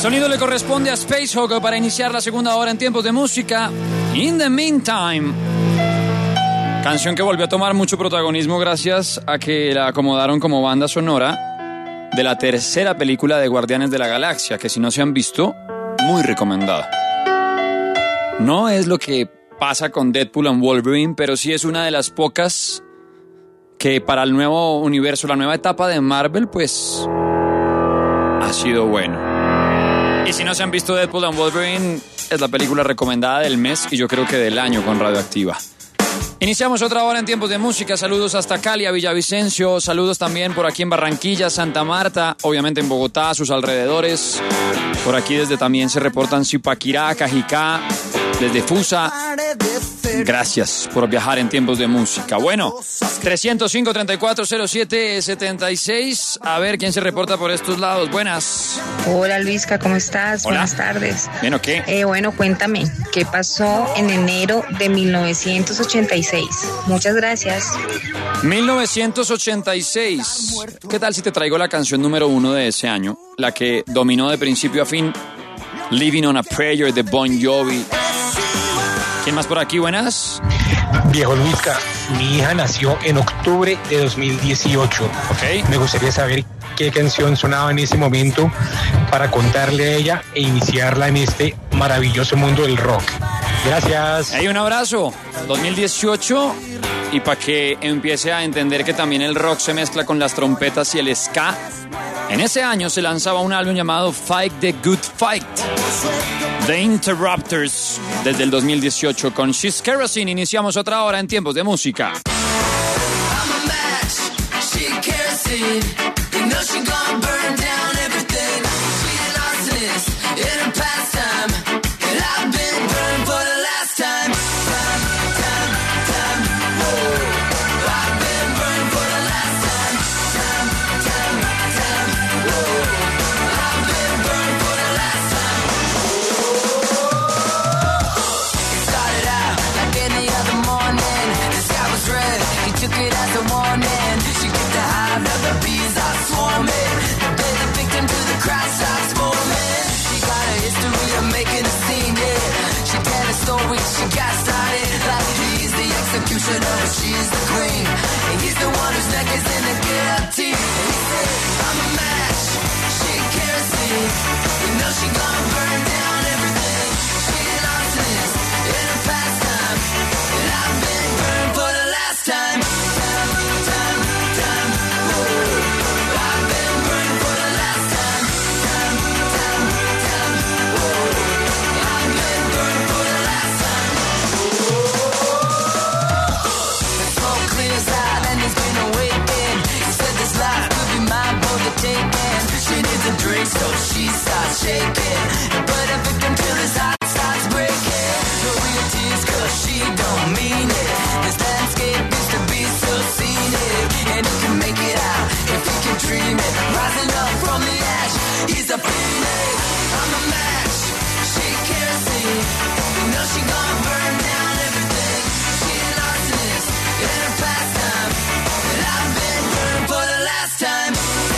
sonido le corresponde a Space Hawk para iniciar la segunda hora en tiempos de música. In the Meantime. Canción que volvió a tomar mucho protagonismo gracias a que la acomodaron como banda sonora de la tercera película de Guardianes de la Galaxia, que si no se han visto, muy recomendada. No es lo que pasa con Deadpool and Wolverine, pero sí es una de las pocas que para el nuevo universo, la nueva etapa de Marvel, pues ha sido bueno. Y si no se han visto Deadpool and Wolverine, es la película recomendada del mes y yo creo que del año con Radioactiva. Iniciamos otra hora en tiempos de música. Saludos hasta Cali, a Villavicencio. Saludos también por aquí en Barranquilla, Santa Marta, obviamente en Bogotá, a sus alrededores. Por aquí desde también se reportan Zipaquirá, Cajicá, desde Fusa. Gracias por viajar en tiempos de música. Bueno, 305-3407-76. A ver quién se reporta por estos lados. Buenas. Hola Luisca, ¿cómo estás? Hola. Buenas tardes. ¿Bien o qué? Bueno, cuéntame, ¿qué pasó en enero de 1986? Muchas gracias. 1986. ¿Qué tal si te traigo la canción número 1 de ese año? La que dominó de principio a fin. Living on a Prayer de Bon Jovi. ¿Quién más por aquí? Buenas. Viejo Luisca, mi hija nació en octubre de 2018. Ok. Me gustaría saber qué canción sonaba en ese momento para contarle a ella e iniciarla en este maravilloso mundo del rock. Gracias. Hey, un abrazo. 2018. Y para que empiece a entender que también el rock se mezcla con las trompetas y el ska. En ese año se lanzaba un álbum llamado Fight the Good Fight. The Interrupters, desde el 2018 con She's Kerosene. Iniciamos otra hora en tiempos de música. She's the queen, and he's the one whose neck is in the guillotine. And he said, I'm a match, she kerosene. You know she gonna burn down everything. She an arsonist in her pastime, and I've been burned for the last time. Time, time, time, whoa. I've been burned for the last time. Time, time, time, whoa. I've been burned for the last time. She needs a drink, so she starts shaking. But a victim till his heart starts breaking. No real tears, cause she don't mean it. This landscape used to be so scenic. And he can make it out if he can dream it. Rising up from the ash, he's a phoenix. I'm a match, she kerosene. You know she gonna burn down everything. She an arsonist in her pastime. And I've been burned for the last time.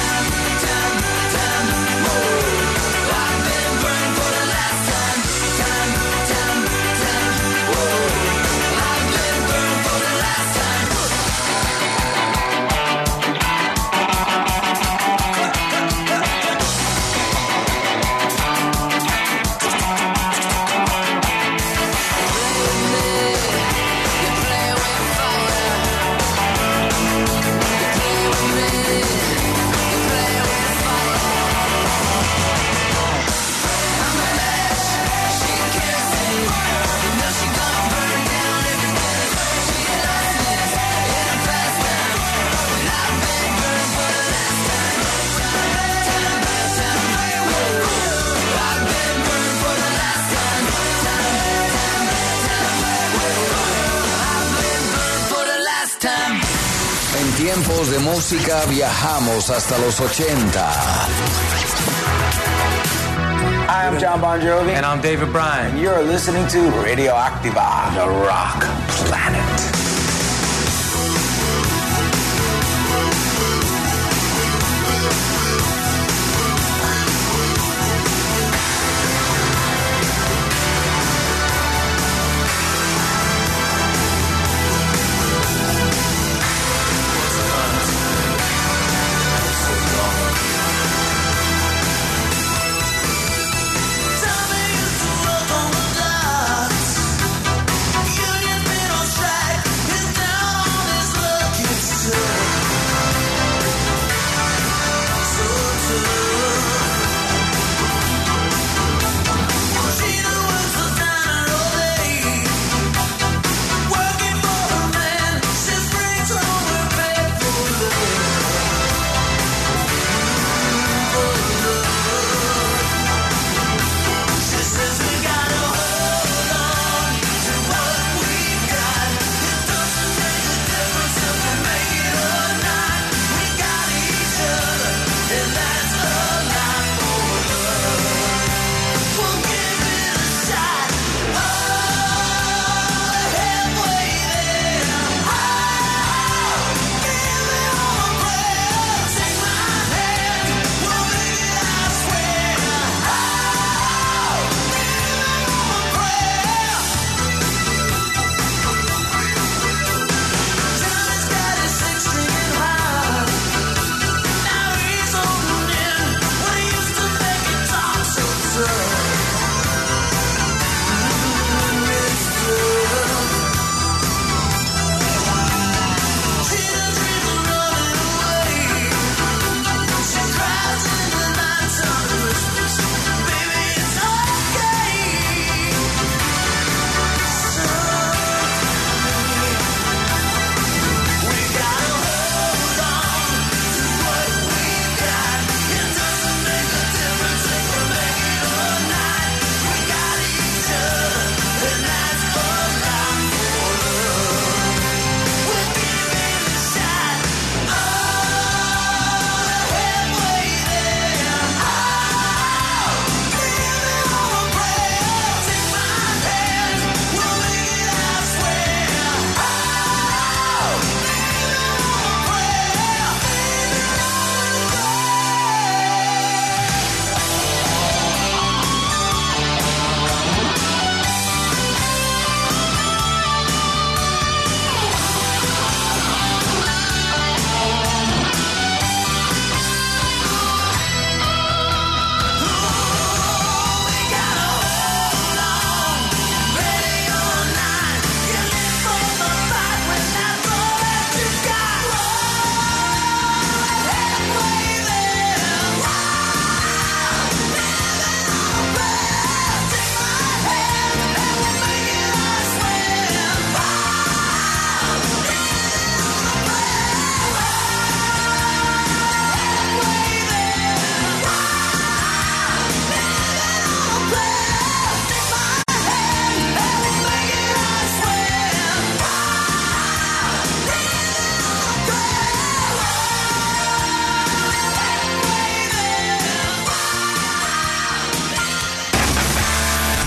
En tiempos de música viajamos hasta los 80. Hi, I'm John Bon Jovi. And I'm David Bryan. And you're listening to Radioactiva, the rock planet.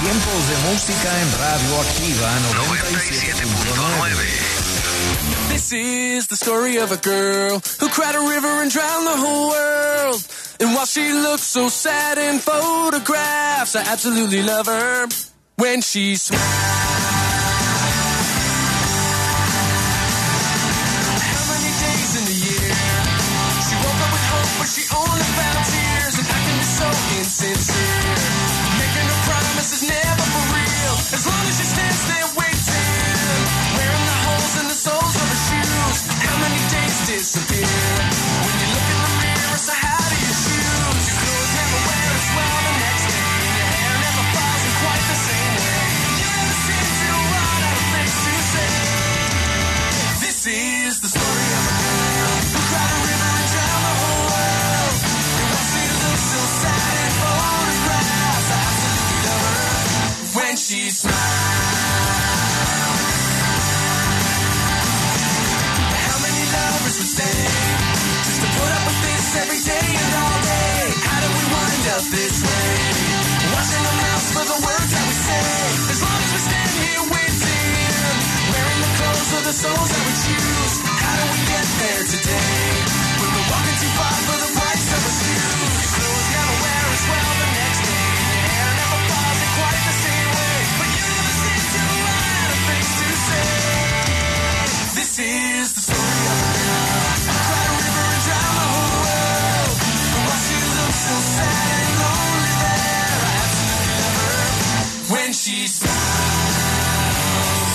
Tiempos de música en Radio Activa 97.9. This is the story of a girl who cried a river and drowned the whole world. And while she looks so sad in photographs, I absolutely love her when she smiles. How many days in the year she woke up with hope, but she only found tears? And I can be so insincere, making her promises never for real. As long as she stands there waiting, wearing the holes in the soles of her shoes. How many days disappear when you look in the mirror? So how do you choose? Your clothes never wear as well the next day, and your hair never falls in quite the same way. You never seem to run out of things to say. This is the story of a girl who cried a river and drowned the whole world. And while she looks so sad in photographs, I absolutely love her when she smiles. How many lovers would stay just to put up with this every day and all day? How do we wind up this way? Watching our mouths for the words that we say. As long as we stand here waiting, wearing the clothes or the souls that we choose. How do we get there today when we're walking too far for the price of a shoes? Your clothes never wear as well the next day, and your hair never falls in quite the same way. But you never seem to run out of things to say. This is the story of a girl who cried a river and drowned the whole world. And while she looks so sad and lonely there, I absolutely love her when she smiles.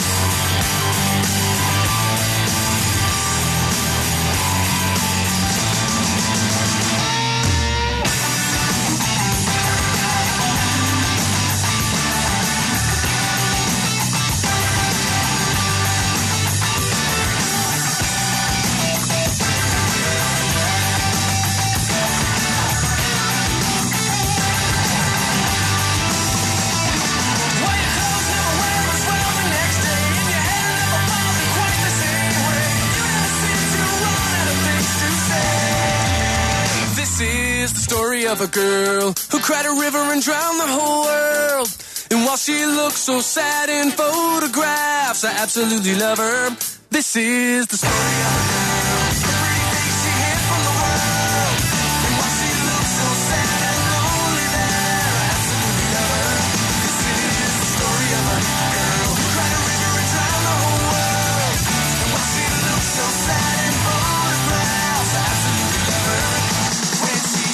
Why your clothes never wear as well the next day, and your hair never falls in quite the same way. You never seem to run out of things to say. This is the story of a girl who cried a river and drowned the whole world. And while she looks so sad in photographs, I absolutely love her. This is the story of a girl, the pretty face she hid from the world. And while she looks so sad and lonely there, I absolutely love her. This is the story of a girl who cried a river and drowned the whole world. And while she looks so sad in photographs, I absolutely love her when she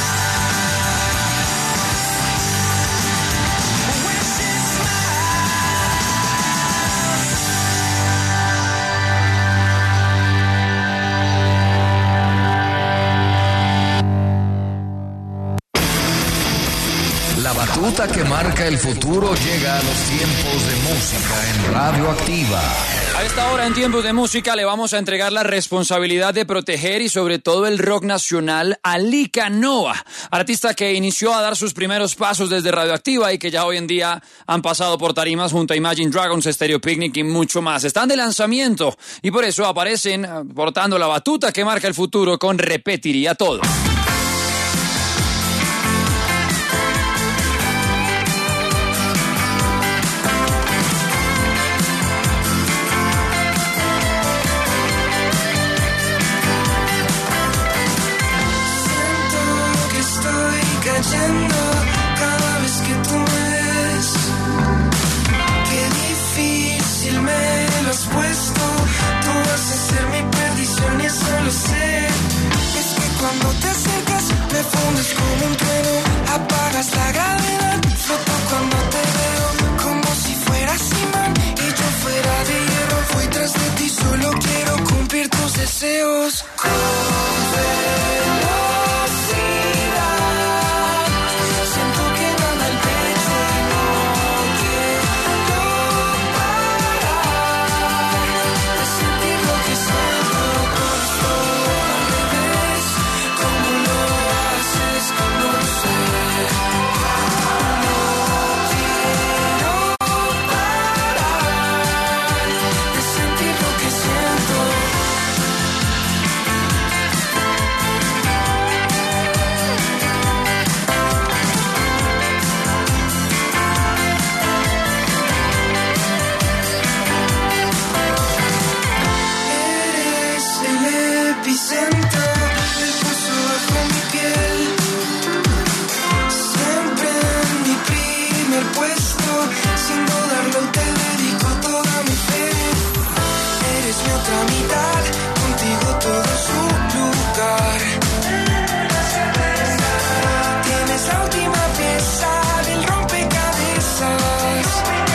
smiles. When she smiles. La batuta que marca el futuro llega a los tiempos de música en Radio Activa. A esta hora en Tiempos de Música le vamos a entregar la responsabilidad de proteger y sobre todo el rock nacional a Lika Noa, artista que inició a dar sus primeros pasos desde Radioactiva y que ya hoy en día han pasado por tarimas junto a Imagine Dragons, Stereo Picnic y mucho más. Están de lanzamiento y por eso aparecen portando la batuta que marca el futuro con Repetiría Todo. Siento que estoy cayendo cada vez que tú me ves. Qué difícil me lo has puesto. Tú vas a ser mi perdición y eso lo sé. Es que cuando te acercas sin dudarlo te dedico toda mi fe. Eres mi otra mitad, contigo todo es un lugar. Tienes la última pieza del rompecabezas.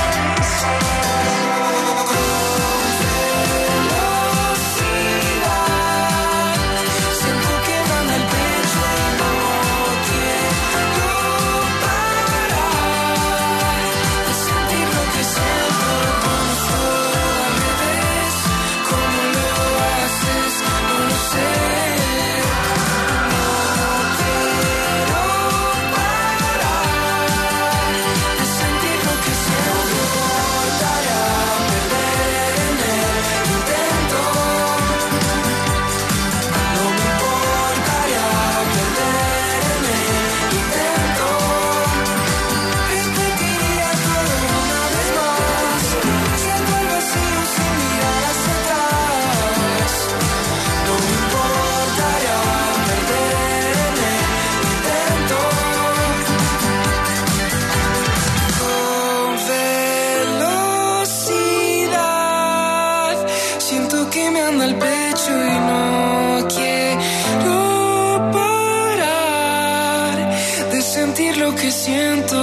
Que siento.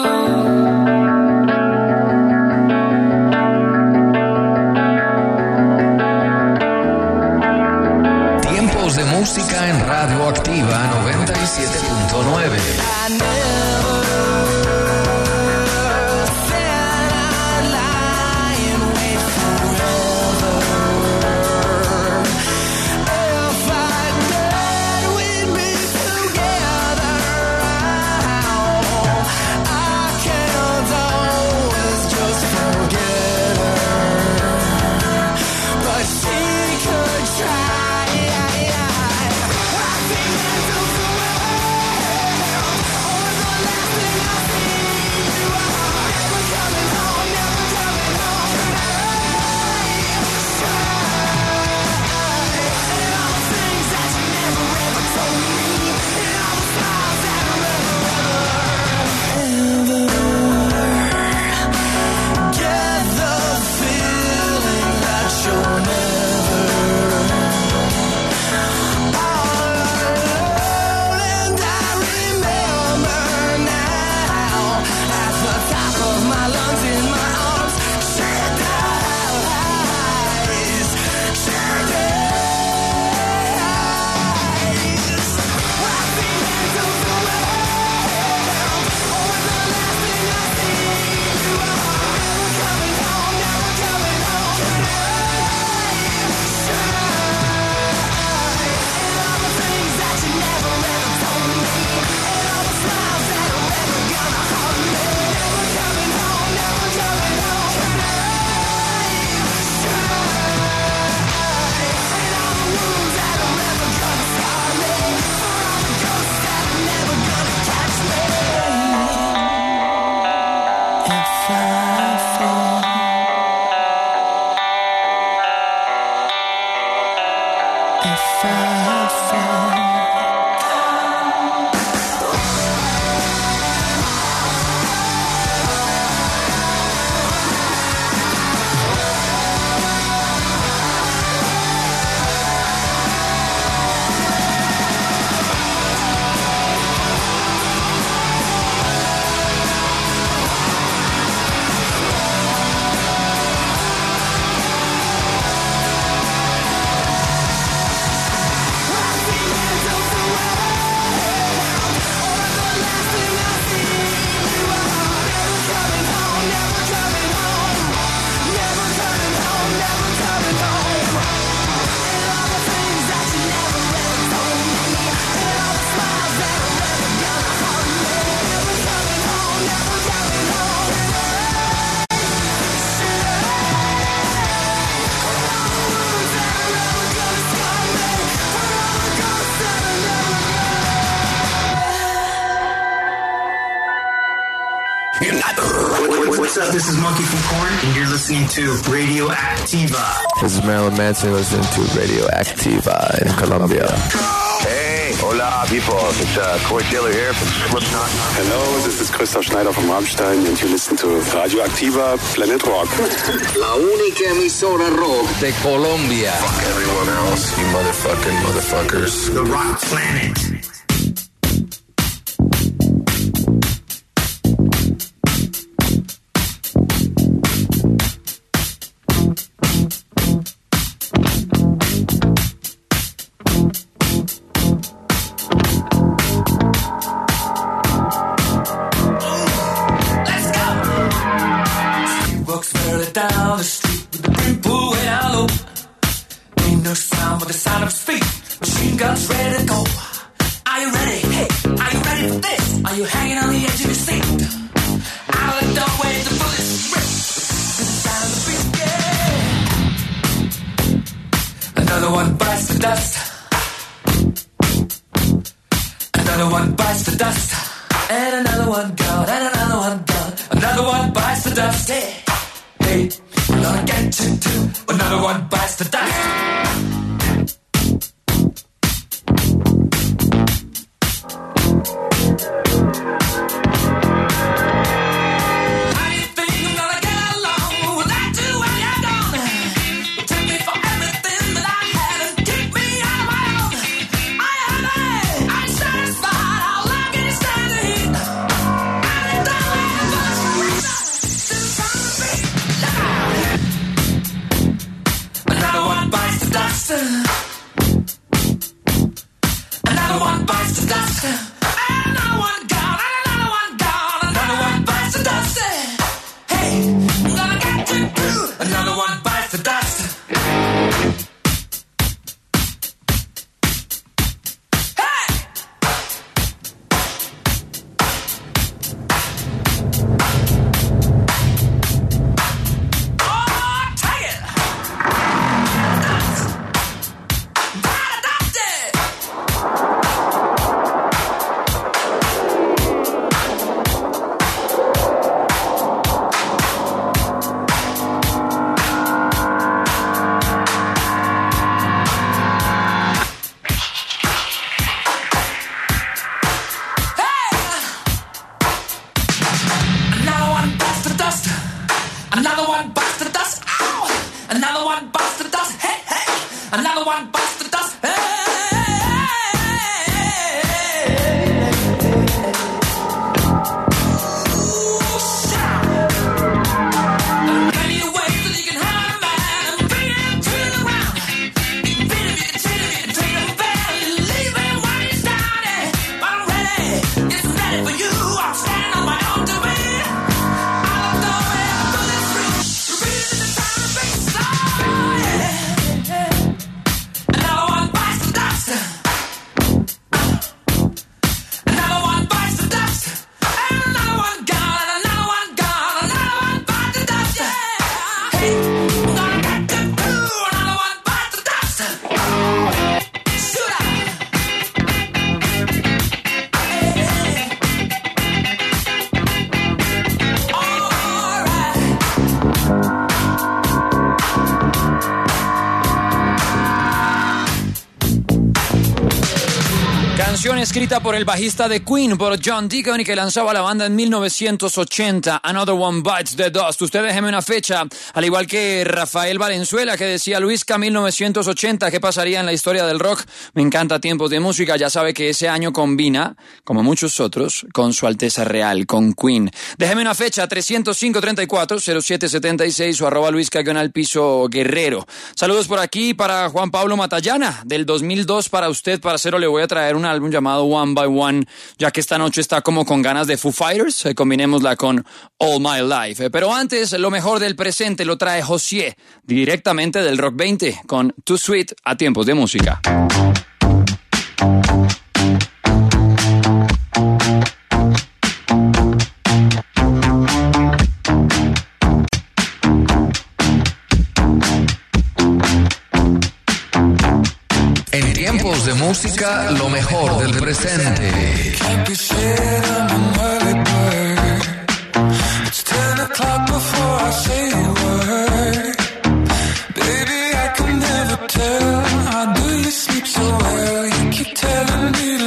Tiempos de música en Radio Activa 97.9. What's up? This is Monkey from Korn, and you're listening to Radio Activa. This is Marilyn Manson listening to Radio Activa in Colombia. Hey, Hola, people. It's Corey Taylor here from Slipknot. Hello, this is Christoph Schneider from Rammstein, and you listen to Radioactiva Planet Rock. La única emisora rock de Colombia. Fuck everyone else, you motherfuckers. The Rock Planet. Down the street with the brim pulled way down low. Ain't no sound but the sound of his feet. Machine guns ready to go. Are you ready? Hey, are you ready for this? Are you hanging on the edge of your seat? Out of the doorway, the bullets rip. The sound of the beat, yeah. Another one bites the dust. Another one bites the dust. And another one gone, and another one gone. Another one bites the dust, yeah. Hey, we're gonna get you too. Another one bites the dust. How do you think I'm gonna get along without you when you're gone? You took me for everything that I had and keep me on my own. I'm satisfied. How long can you stand the heat? I don't have much reason to try to be. Another one bites the dust. Another one bites the dust. Another one gone. Another one gone. Another one bites the dust. Hey, I'm gonna get you too. Another one bites the dust. Hey! Oh, take it! Another one bites the dust. Another one bites the dust. Ow! Another one bites the dust. Hey, hey! Another one bites the dust. Hey! Ooh, shout! Any way that you can have a man and beat him to the ground. You can beat him, you can treat him, you can treat him bad. You leave him when he's down. But I'm ready, it's ready for you. I'm standing on my own to be. I don't know where I'm going through. The reason the time to be so, yeah. Another one bites the dust. Another one bites the dust. And another one gone. And another one gone. Another one bites the dust. Yeah. Hey, I'm gonna get you too. Another one bites the dust. Shoot out. Canción escrita por el bajista de Queen, por John Deacon, y que lanzaba la banda en 1980, Another One Bites the Dust. Usted déjeme una fecha, al igual que Rafael Valenzuela, que decía Luisca 1980, ¿qué pasaría en la historia del rock? Me encanta Tiempos de Música, ya sabe que ese año combina, como muchos otros, con Su Alteza Real, con Queen. Déjeme una fecha, 305-34-0776 o @Luisca_piso Guerrero. Saludos por aquí para Juan Pablo Matallana, del 2002 para usted, parcero, le voy a traer un álbum llamado One by One, ya que esta noche está como con ganas de Foo Fighters, combinémosla con All My Life. Pero antes, lo mejor del presente lo trae Josié, directamente del Rock 20, con Too Sweet a Tiempos de Música. En tiempos de música, lo mejor del presente. It's 10 o'clock before I say a word. Baby, I can never tell. How do you sleep so well? You keep telling me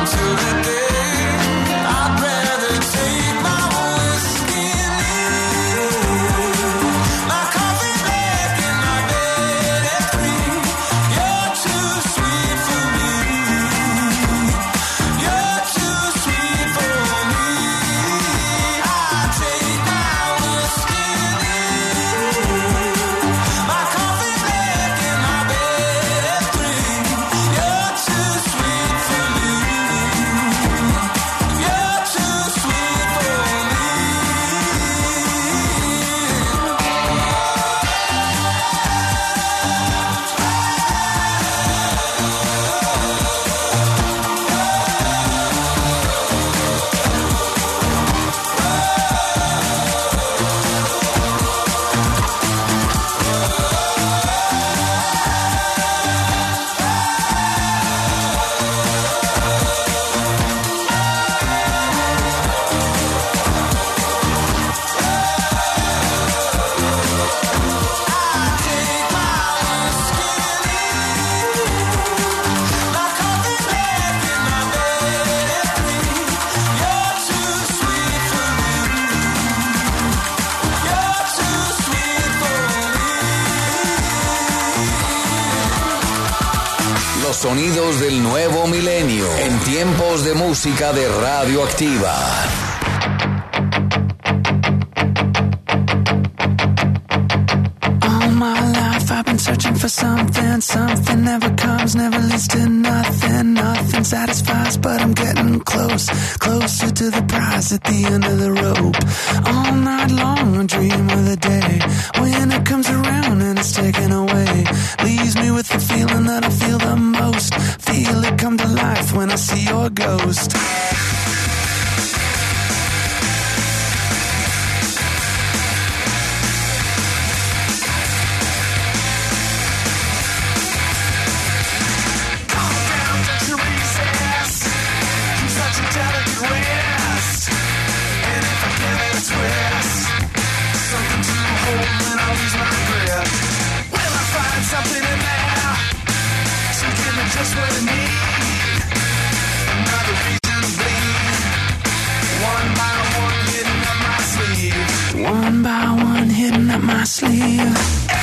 till the day. I'd rather take my whiskey and leave. My coffee black and my bed at 3. You're too sweet for me. You're too sweet for me. I'd take my whiskey and leave. My coffee black and my bed at 3. You're too sweet for me. You're too sweet for me. Los sonidos del nuevo milenio en tiempos de música de Radioactiva. All my life I've been searching for something. Something never comes, never leads to nothing. Nothing satisfies, but I'm getting close. Closer to the prize at the end of the rope. All night long I dream of the day when it comes around and it's taken away. Leaves me with the feeling that I feel the most. Feel it come to life when I see your ghost. Something in there to give me just what I need. Another reason to bleed. One by one hidden up my sleeve. One by one hidden up my sleeve.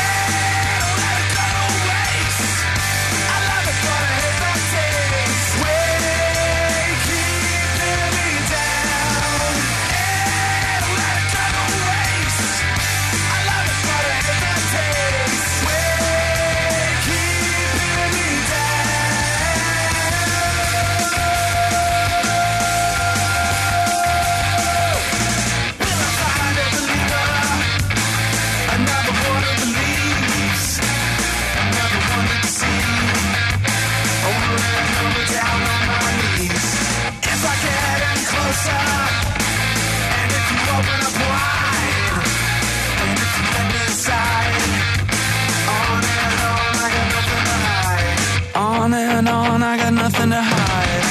On and on, I got nothing to hide.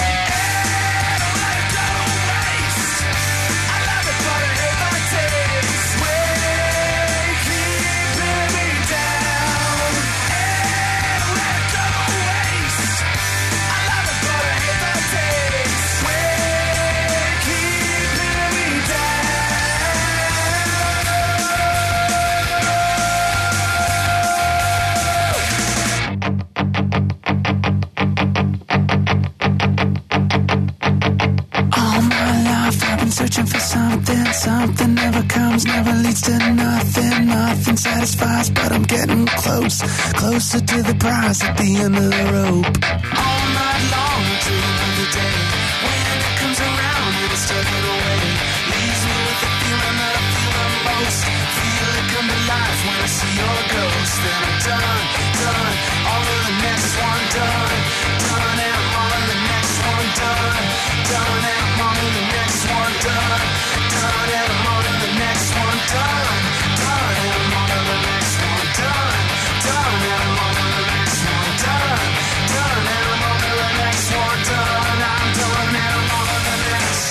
Searching for something, something never comes, never leads to nothing, nothing satisfies, but I'm getting close, closer to the prize at the end of the rope. All night long, I dream of the day when it comes around and it's taken away. Leaves me with the feeling that I feel the most. Feel it come to life when I see your ghost. Then I'm done, done, all of the next one done, done, and I'm on to the next one done, done, and I'm on to the next one done, done, and I'm on to the next one done, done, and I'm on to the next one done, done, and I'm on to the next one done, done, and I'm on to the next one done, I'm done, and I'm on to the next.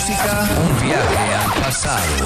música, un viaje al pasado.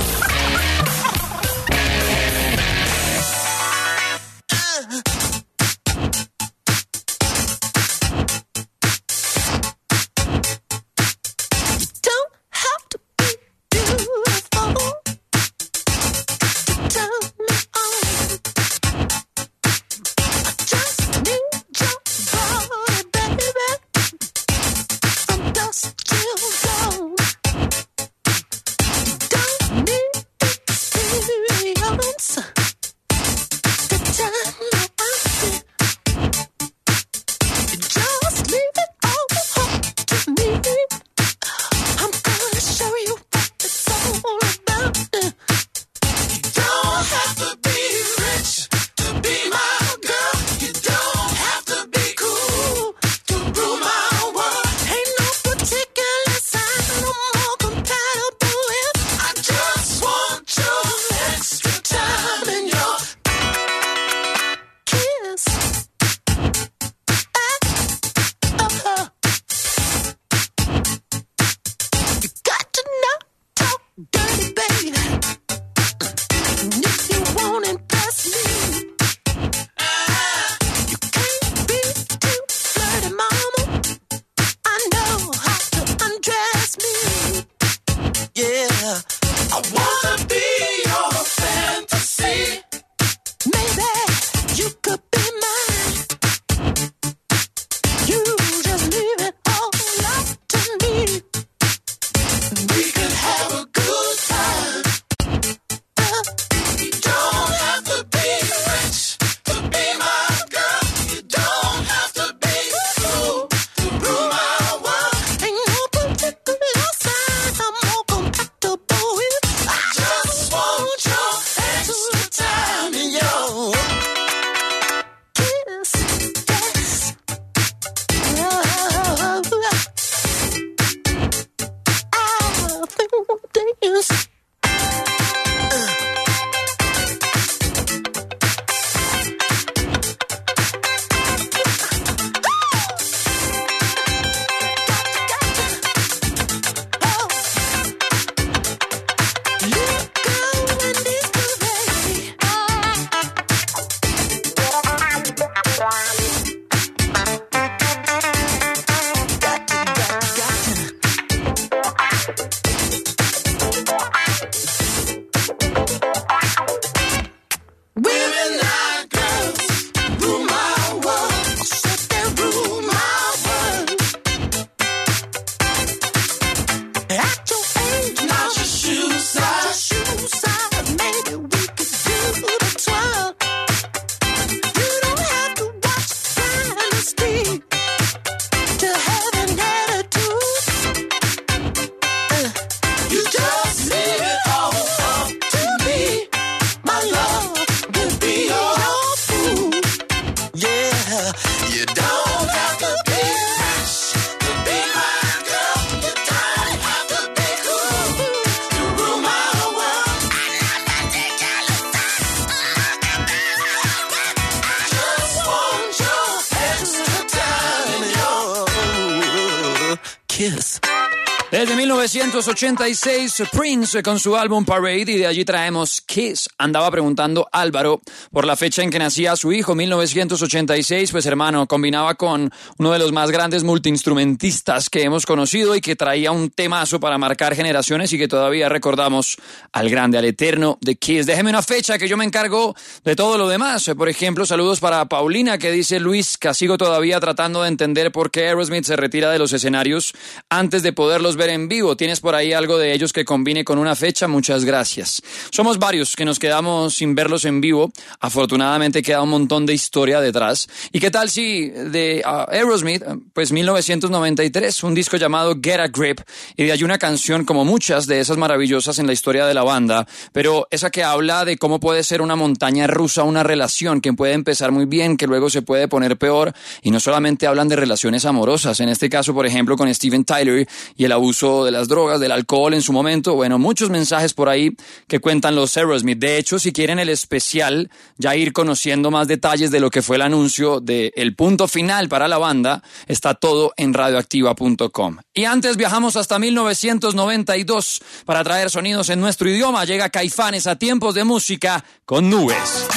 Kiss. Desde 1986, Prince con su álbum Parade, y de allí traemos Kiss. Andaba preguntando Álvaro por la fecha en que nacía su hijo, 1986. Pues hermano, combinaba con uno de los más grandes multiinstrumentistas que hemos conocido y que traía un temazo para marcar generaciones y que todavía recordamos al grande, al eterno de Kiss. Déjeme una fecha que yo me encargo de todo lo demás. Por ejemplo, saludos para Paulina, que dice: Luis, que sigo todavía tratando de entender por qué Aerosmith se retira de los escenarios antes de poderlos ver en vivo. ¿Tienes por ahí algo de ellos que combine con una fecha? Muchas gracias. Somos varios que nos quedamos sin verlos en vivo. Afortunadamente queda un montón de historia detrás. ¿Y qué tal si de Aerosmith, pues 1993, un disco llamado Get a Grip, y de allí una canción como muchas de esas maravillosas en la historia de la banda, pero esa que habla de cómo puede ser una montaña rusa, una relación que puede empezar muy bien, que luego se puede poner peor, y no solamente hablan de relaciones amorosas, en este caso, por ejemplo, con Steven Tyler y el abuso abuso de las drogas, del alcohol en su momento. Bueno, muchos mensajes por ahí que cuentan los Aerosmith. De hecho, si quieren el especial, ya ir conociendo más detalles de lo que fue el anuncio del punto final para la banda, está todo en radioactiva.com. Y antes viajamos hasta 1992 para traer sonidos en nuestro idioma. Llega Caifanes a Tiempos de Música con Nubes.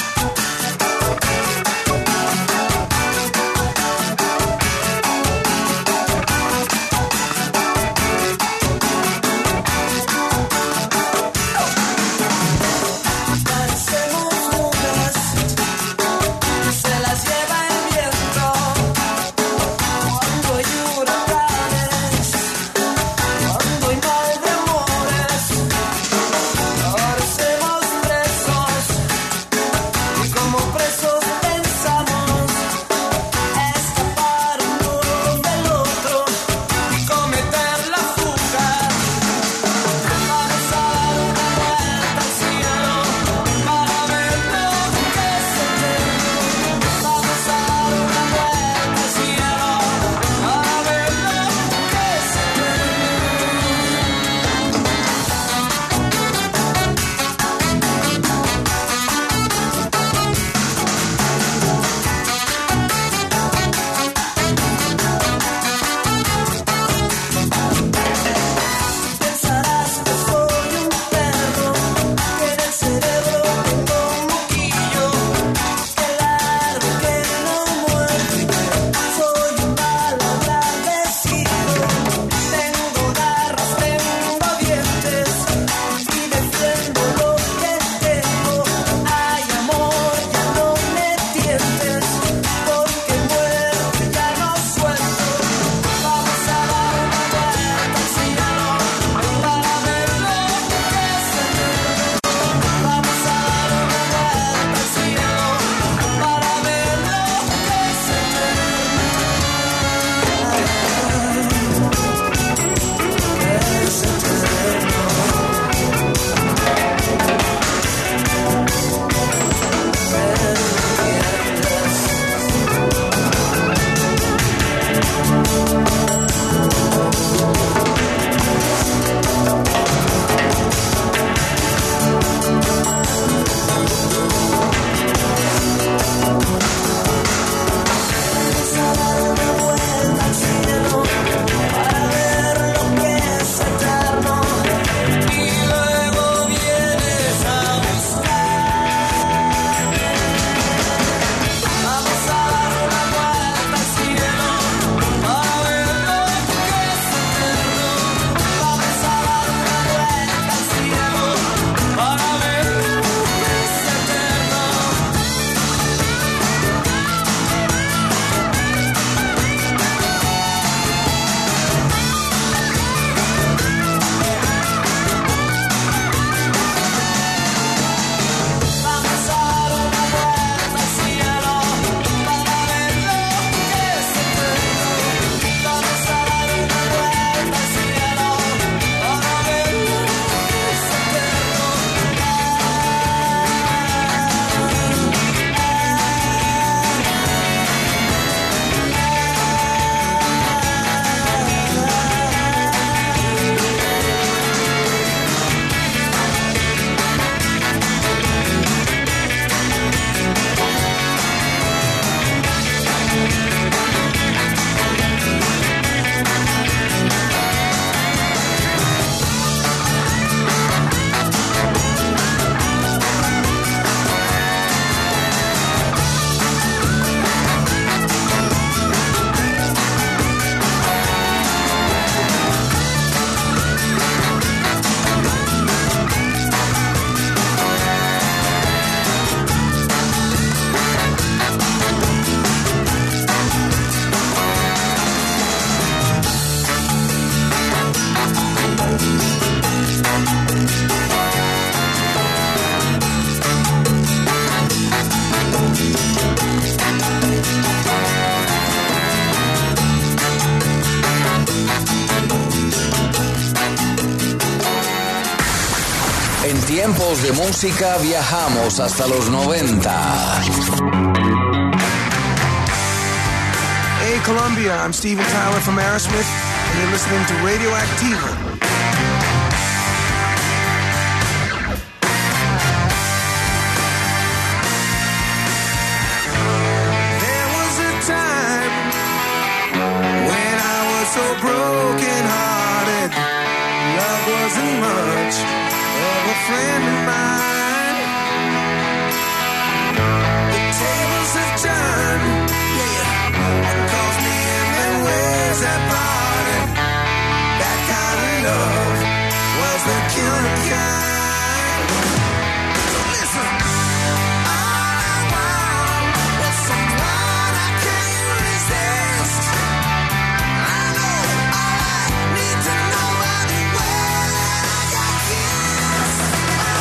En tiempos de música viajamos hasta los 90. Hey Colombia, I'm Steven Tyler from Aerosmith, You're listening to Radioactiva. So broken hearted, love wasn't much of a friend of mine. The tables have turned, yeah, and caused me in their ways that parted. That kind of love was the killing kind. So listen, all I want was someone I can't resist. To know right well that I got kissed.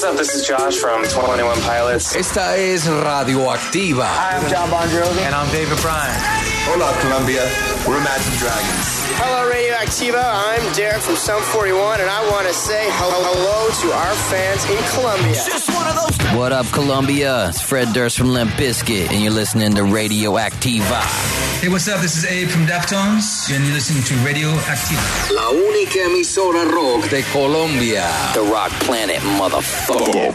what's up? This is Josh from 21 Pilots. Esta es Radioactiva. Hi, I'm John Bon Jovi. And I'm David Bryan. Hola, Colombia. We're Imagine Dragons. Hello, Radioactiva. I'm Derek from Sum 41, and I want to say hello to our fans in Colombia. What up, Colombia? It's Fred Durst from Limp Bizkit, and you're listening to Radioactiva. Hey, what's up? This is Abe from Deftones, and you're listening to Radioactiva. La única emisora rock de Colombia. The Rock Planet, motherfucker.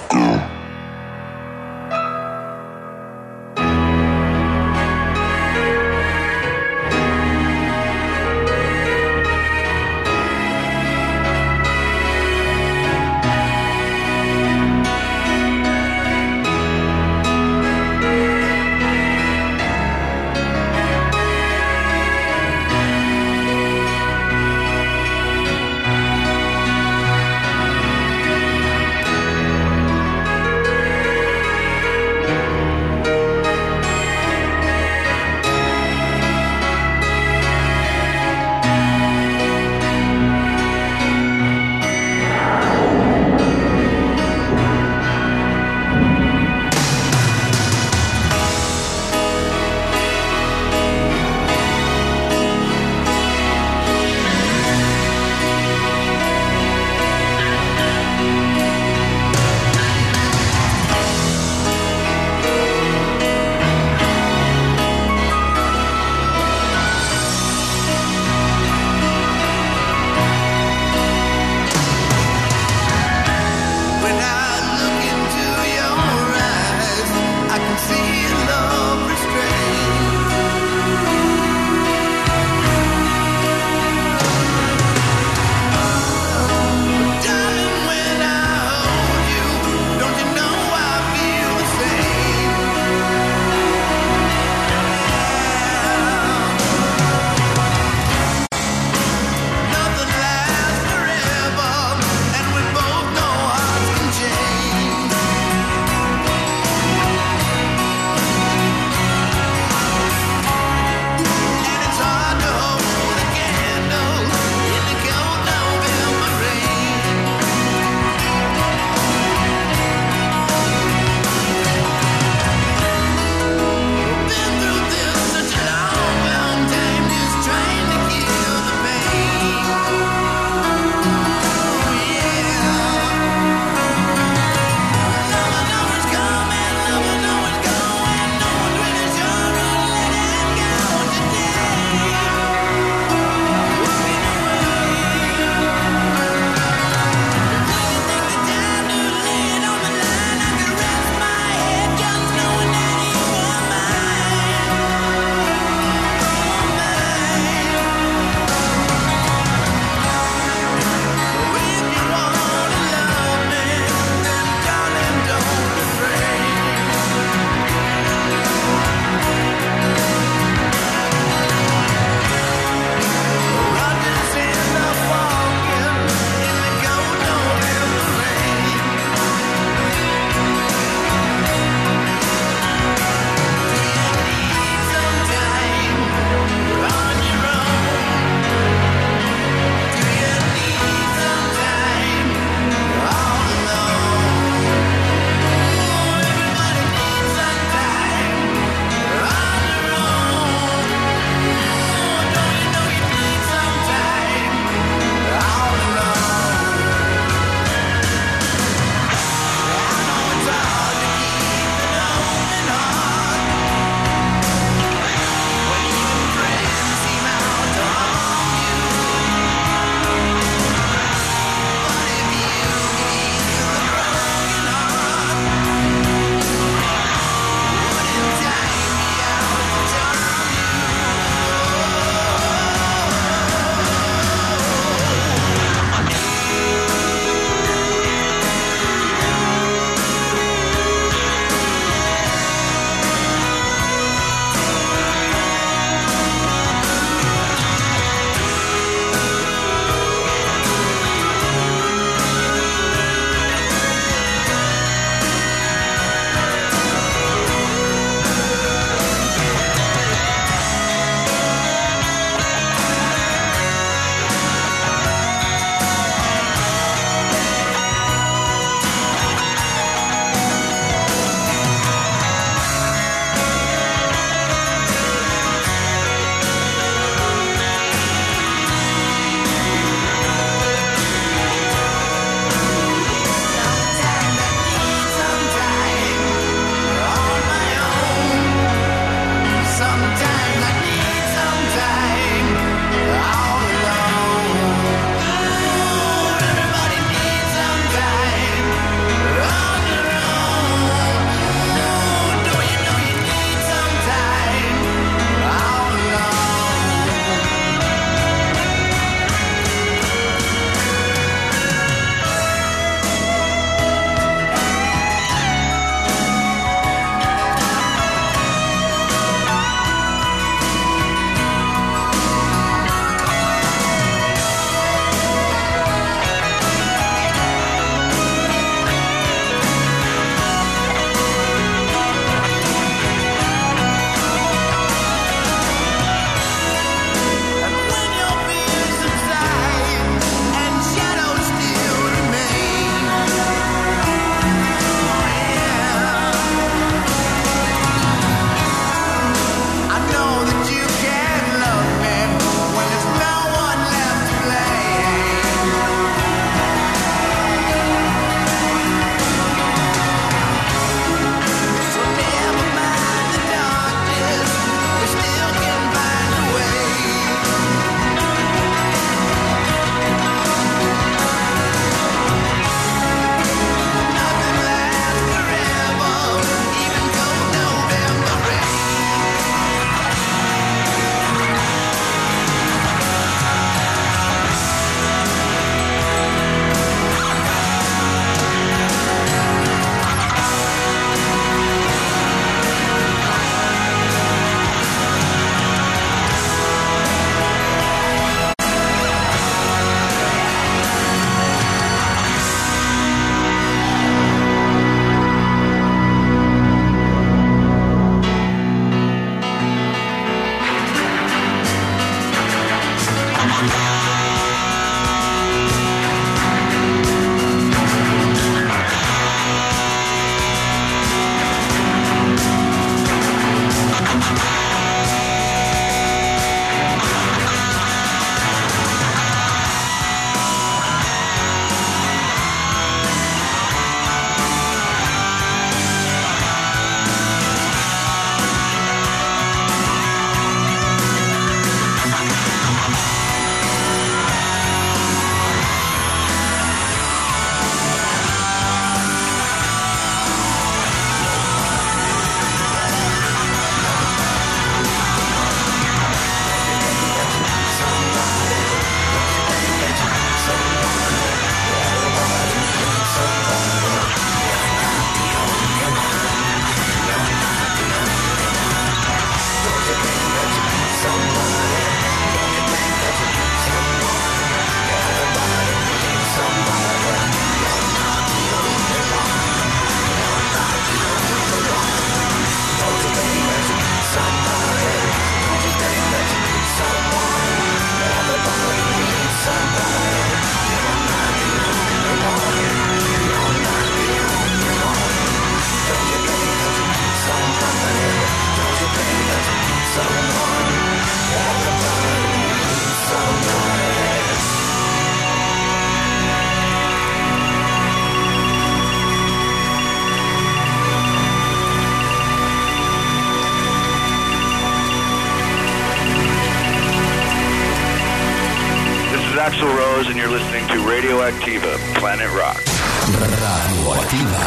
Axl Rose, and you're listening to Radioactiva, Planet Rock. Radioactiva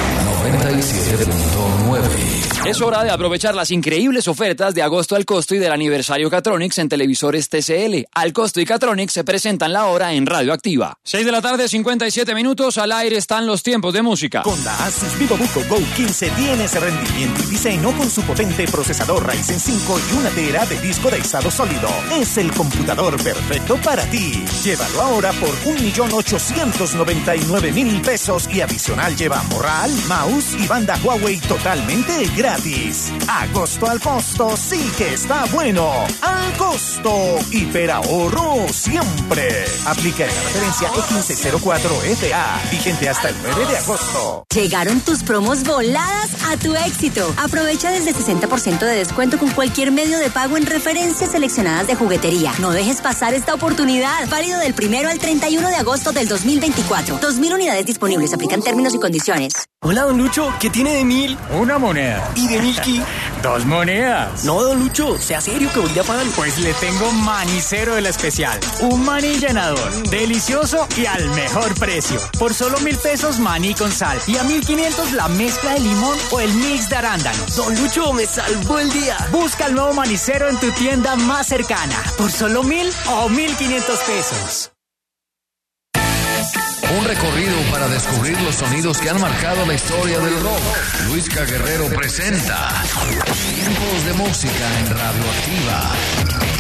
97.9. Es hora de aprovechar las increíbles ofertas de Agosto al Costo y del aniversario Catronics en televisores TCL. Al Costo y Catronics se presentan la hora en Radioactiva. 6 de la tarde, 57 minutos, al aire están los tiempos de música. Con la Asus VivoBook Go 15 tienes rendimiento y diseño con su potente procesador Ryzen 5 y 1 tera de disco de estado sólido. Es el computador perfecto para ti. Llévalo ahora por 1.899.000 pesos y adicional lleva morral, mouse y banda Huawei totalmente gratis. Agosto al Costo sí que está bueno. Al Costo, hiperahorro siempre. Aplica en la referencia E1504FA, vigente hasta el 9 de agosto. Llegaron tus promos voladas a tu éxito. Aprovecha desde 60% de descuento con cualquier medio de pago en referencias seleccionadas de juguetería. No dejes pasar esta oportunidad. Válido del 1 al 31 de agosto del 2024. 2.000 unidades disponibles. Aplican términos y condiciones. Hola, don Lucho. ¿Qué tiene de 1.000? Una moneda. ¿Y de Milky? 2 monedas. No, don Lucho. Sea serio que voy a pagar. Pues le tengo manicero de la especial. Un maní llenador. Delicioso y al mejor precio. Por solo 1.000 pesos maní con sal. Y a 1.500 la mezcla de limón o el mix de arándanos. Don Lucho, me salvó el día. Busca el nuevo manicero en tu tienda más cercana. Por solo 1.000 o 1.500 pesos. Un recorrido para descubrir los sonidos que han marcado la historia del rock. Luis Guerrero presenta Tiempos de Música en Radioactiva.